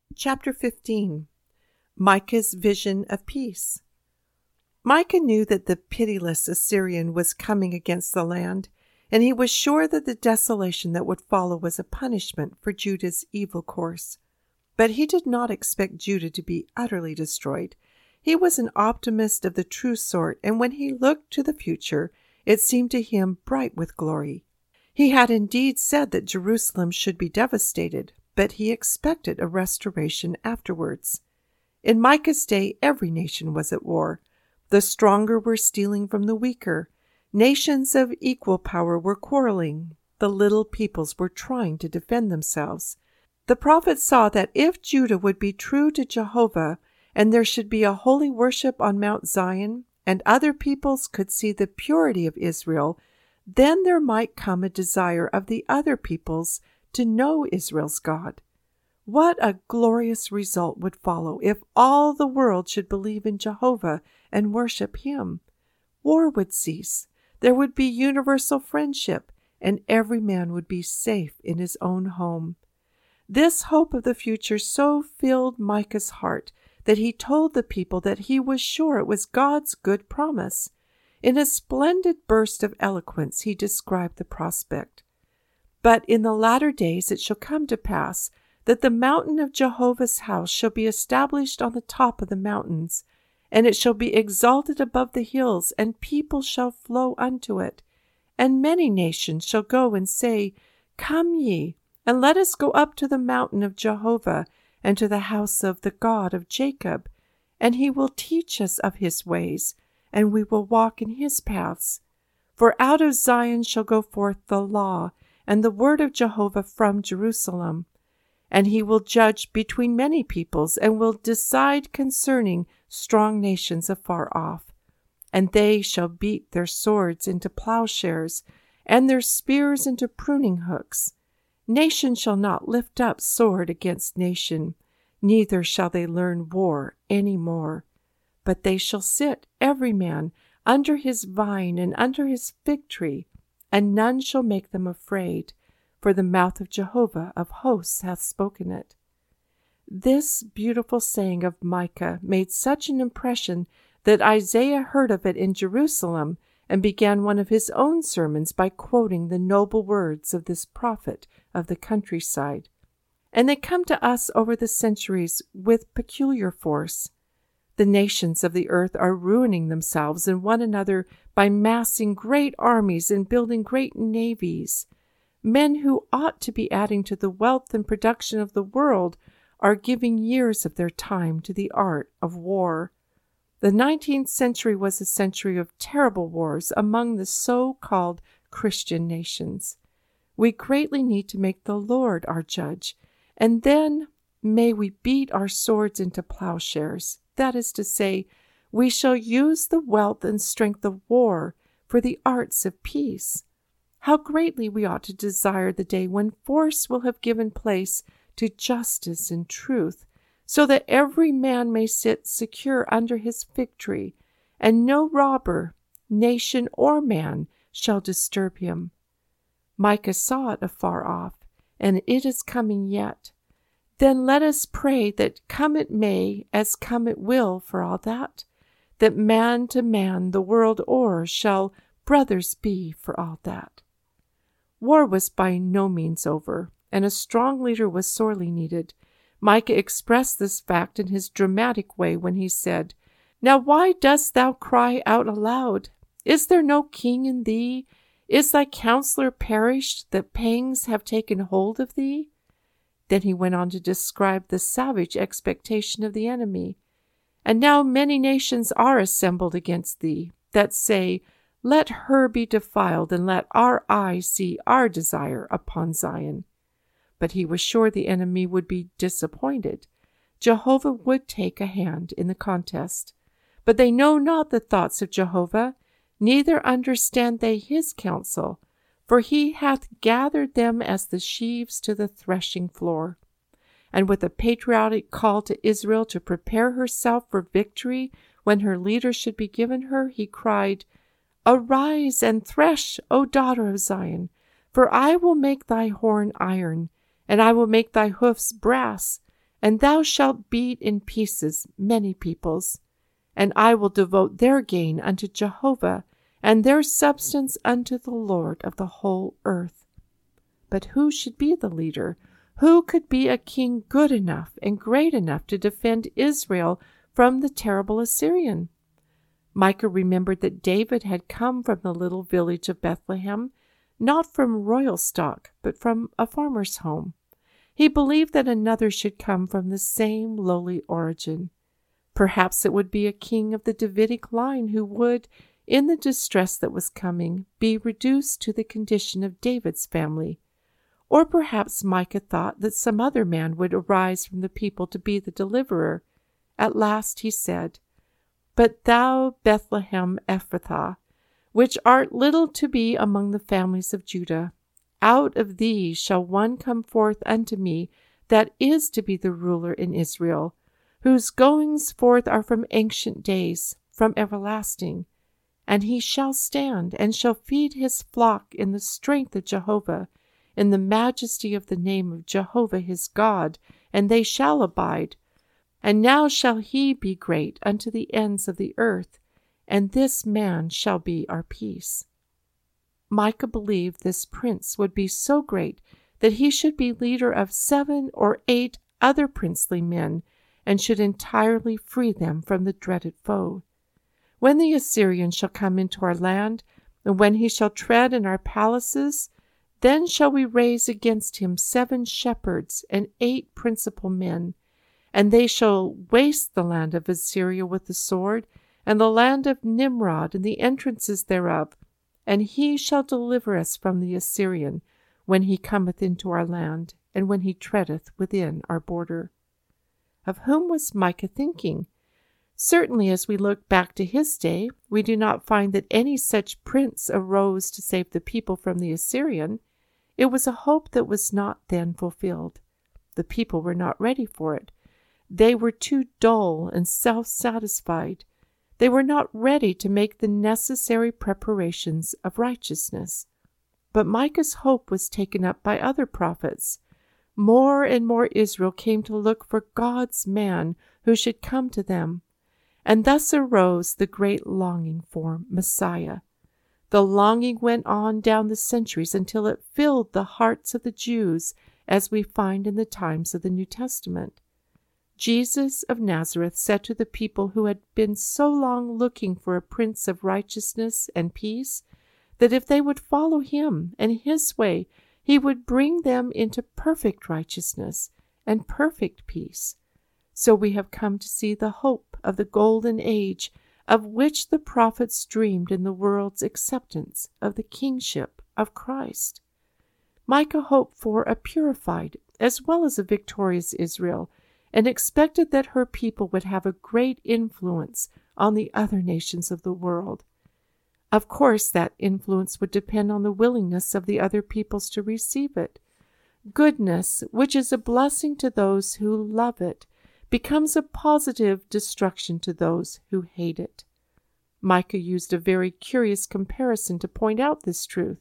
Chapter 15. Micah's Vision of Peace. Micah knew that the pitiless Assyrian was coming against the land, and he was sure that the desolation that would follow was a punishment for Judah's evil course. But he did not expect Judah to be utterly destroyed. He was an optimist of the true sort, and when he looked to the future, it seemed to him bright with glory. He had indeed said that Jerusalem should be devastated, but he expected a restoration afterwards. In Micah's day, every nation was at war. The stronger were stealing from the weaker. Nations of equal power were quarreling. The little peoples were trying to defend themselves. The prophet saw that if Judah would be true to Jehovah, and there should be a holy worship on Mount Zion, and other peoples could see the purity of Israel, then there might come a desire of the other peoples to know Israel's God. What a glorious result would follow if all the world should believe in Jehovah and worship Him. War would cease, there would be universal friendship, and every man would be safe in his own home. This hope of the future so filled Micah's heart that he told the people that he was sure it was God's good promise. In a splendid burst of eloquence he described the prospect. But in the latter days it shall come to pass that the mountain of Jehovah's house shall be established on the top of the mountains, and it shall be exalted above the hills, and people shall flow unto it. And many nations shall go and say, Come ye, and let us go up to the mountain of Jehovah, and to the house of the God of Jacob, and he will teach us of his ways, and we will walk in his paths. For out of Zion shall go forth the law, and the word of Jehovah from Jerusalem. And he will judge between many peoples, and will decide concerning strong nations afar off. And they shall beat their swords into plowshares, and their spears into pruning hooks. Nation shall not lift up sword against nation, neither shall they learn war any more. But they shall sit, every man, under his vine and under his fig tree, and none shall make them afraid, for the mouth of Jehovah of hosts hath spoken it. This beautiful saying of Micah made such an impression that Isaiah heard of it in Jerusalem and began one of his own sermons by quoting the noble words of this prophet of the countryside. And they come to us over the centuries with peculiar force. The nations of the earth are ruining themselves and one another by massing great armies and building great navies. Men who ought to be adding to the wealth and production of the world are giving years of their time to the art of war. The 19th century was a century of terrible wars among the so-called Christian nations. We greatly need to make the Lord our judge, and then may we beat our swords into plowshares. That is to say, we shall use the wealth and strength of war for the arts of peace. How greatly we ought to desire the day when force will have given place to justice and truth, so that every man may sit secure under his fig tree, and no robber, nation or man, shall disturb him. Micah saw it afar off, and it is coming yet. Then let us pray that come it may, as come it will for all that man to man the world o'er shall brothers be for all that. War was by no means over, and a strong leader was sorely needed. Micah expressed this fact in his dramatic way when he said, Now why dost thou cry out aloud? Is there no king in thee? Is thy counselor perished, that pangs have taken hold of thee? Then he went on to describe the savage expectation of the enemy. And now many nations are assembled against thee, that say, Let her be defiled, and let our eyes see our desire upon Zion. But he was sure the enemy would be disappointed. Jehovah would take a hand in the contest. But they know not the thoughts of Jehovah, neither understand they his counsel, for he hath gathered them as the sheaves to the threshing floor. And with a patriotic call to Israel to prepare herself for victory when her leader should be given her, he cried, Arise and thresh, O daughter of Zion, for I will make thy horn iron, and I will make thy hoofs brass, and thou shalt beat in pieces many peoples. And I will devote their gain unto Jehovah, and their substance unto the Lord of the whole earth. But who should be the leader? Who could be a king good enough and great enough to defend Israel from the terrible Assyrian? Micah remembered that David had come from the little village of Bethlehem, not from royal stock, but from a farmer's home. He believed that another should come from the same lowly origin. Perhaps it would be a king of the Davidic line who would, in the distress that was coming, be reduced to the condition of David's family. Or perhaps Micah thought that some other man would arise from the people to be the deliverer. At last he said, But thou, Bethlehem Ephrathah, which art little to be among the families of Judah, out of thee shall one come forth unto me that is to be the ruler in Israel, whose goings forth are from ancient days, from everlasting. And he shall stand, and shall feed his flock in the strength of Jehovah, in the majesty of the name of Jehovah his God, and they shall abide. And now shall he be great unto the ends of the earth, and this man shall be our peace. Micah believed this prince would be so great that he should be leader of 7 or 8 other princely men, and should entirely free them from the dreaded foe. When the Assyrian shall come into our land, and when he shall tread in our palaces, then shall we raise against him 7 shepherds and 8 principal men, and they shall waste the land of Assyria with the sword, and the land of Nimrod and the entrances thereof, and he shall deliver us from the Assyrian, when he cometh into our land, and when he treadeth within our border. Of whom was Micah thinking? Certainly, as we look back to his day, we do not find that any such prince arose to save the people from the Assyrian. It was a hope that was not then fulfilled. The people were not ready for it. They were too dull and self-satisfied. They were not ready to make the necessary preparations of righteousness. But Micah's hope was taken up by other prophets. More and more Israel came to look for God's man who should come to them. And thus arose the great longing for Messiah. The longing went on down the centuries until it filled the hearts of the Jews, as we find in the times of the New Testament. Jesus of Nazareth said to the people who had been so long looking for a prince of righteousness and peace, that if they would follow him and his way, he would bring them into perfect righteousness and perfect peace. So we have come to see the hope of the golden age of which the prophets dreamed in the world's acceptance of the kingship of Christ. Micah hoped for a purified as well as a victorious Israel, and expected that her people would have a great influence on the other nations of the world. Of course, that influence would depend on the willingness of the other peoples to receive it. Goodness, which is a blessing to those who love it, becomes a positive destruction to those who hate it. Micah used a very curious comparison to point out this truth.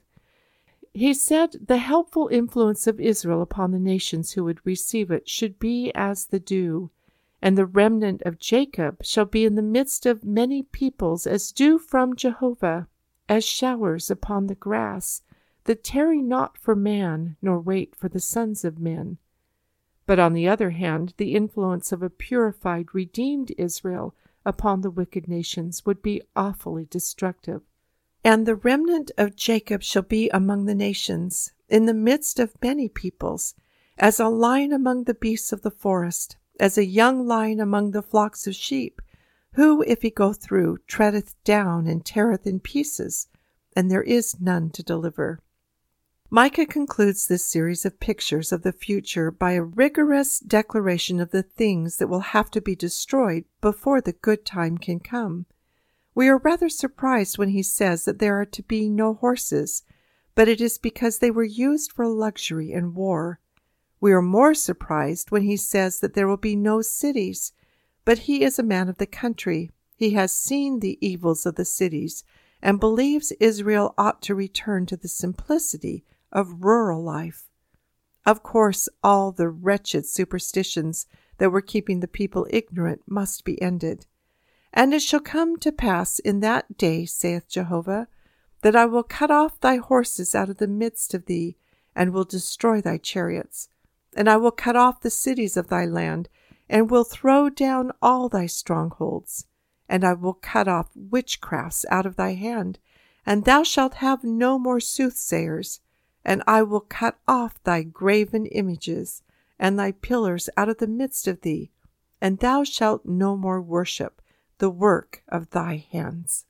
He said the helpful influence of Israel upon the nations who would receive it should be as the dew, and the remnant of Jacob shall be in the midst of many peoples as dew from Jehovah, as showers upon the grass, that tarry not for man, nor wait for the sons of men. But on the other hand, the influence of a purified, redeemed Israel upon the wicked nations would be awfully destructive. And the remnant of Jacob shall be among the nations, in the midst of many peoples, as a lion among the beasts of the forest, as a young lion among the flocks of sheep, who, if he go through, treadeth down and teareth in pieces, and there is none to deliver. Micah concludes this series of pictures of the future by a rigorous declaration of the things that will have to be destroyed before the good time can come. We are rather surprised when he says that there are to be no horses, but it is because they were used for luxury and war. We are more surprised when he says that there will be no cities, but he is a man of the country. He has seen the evils of the cities and believes Israel ought to return to the simplicity of rural life. Of course, all the wretched superstitions that were keeping the people ignorant must be ended. And it shall come to pass in that day, saith Jehovah, that I will cut off thy horses out of the midst of thee, and will destroy thy chariots. And I will cut off the cities of thy land, and will throw down all thy strongholds. And I will cut off witchcrafts out of thy hand, and thou shalt have no more soothsayers. And I will cut off thy graven images, and thy pillars out of the midst of thee, and thou shalt no more worship the work of thy hands.